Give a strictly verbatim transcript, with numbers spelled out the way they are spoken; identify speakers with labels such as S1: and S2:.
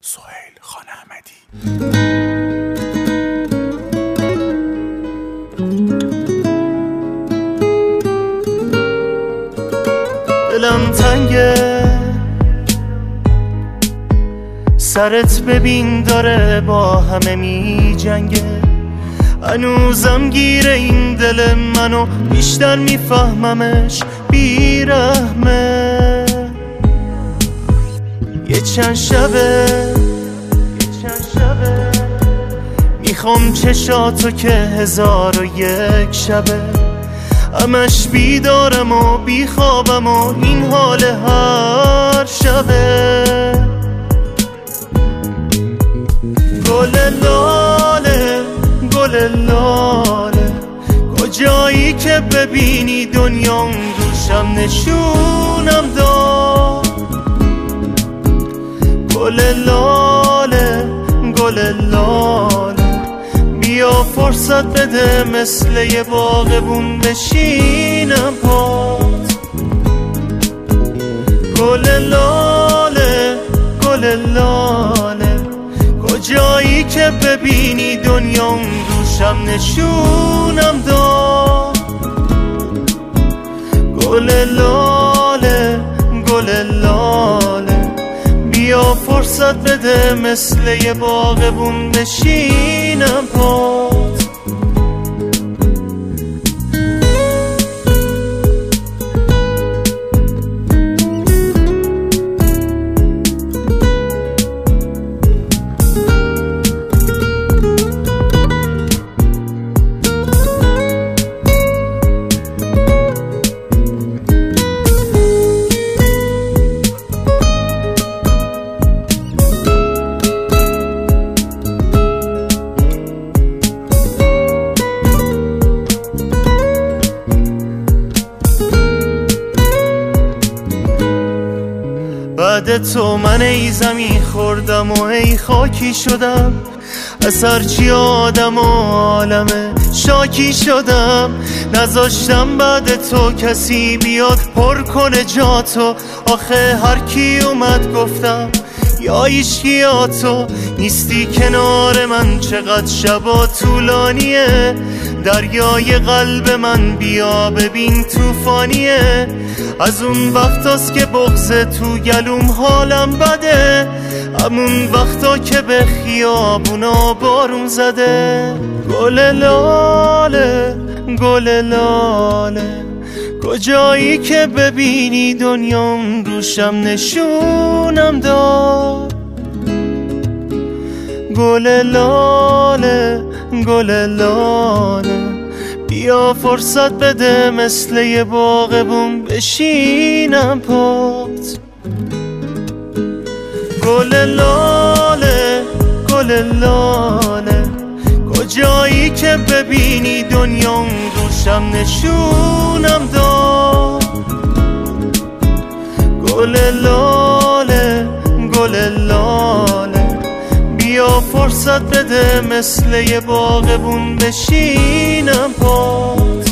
S1: سهیل خان احمدی.
S2: دلم تنگه، سرت ببین داره با همه می جنگه. هنوزم گیره این دل منو، بیشتر میفهممش بیرحمه. یه چند شبه میخوام چشاتو که هزار و یک شبه، همش بیدارم و بیخوابم و این حال هر شبه. گل لاله گل لاله، کجایی که ببینی دنیام دوشم نشونم داد. گل لاله گل لاله، بیا فرصت بده مثل یه باغبون بشینم پات. گل لاله گل لاله، کجایی که ببینی دنیام دوشم نشونم داد. گل لاله گل لاله، بیا فرصت بده مثل یه باغبون بشینم پات. بعد تو من ای زمین خوردم و ای خاکی شدم، از هرچی آدم و عالمه شاکی شدم. نذاشتم بعد تو کسی بیاد پر کنه جاتو، آخه هر کی اومد گفتم یا ایشکی یا تو نیستی کنار من. چقدر شبا طولانیه، دریای قلب من بیا ببین توفانیه. از اون وقتاست که بغض تو گلوم حالم بده، همون وقتا که به خیابونا بارون زده. گل لاله گل لاله، کجایی که ببینی دنیام روشم نشونم داد. گل لاله گل لاله، بیا فرصت بده مثل یه باغبون بشینم پات. گل لاله گل لاله، کجایی که ببینی دنیام روشم نشونم داد. گل لاله گل لاله، بیا فرصت بده مثل یه باغبون بشینم پات.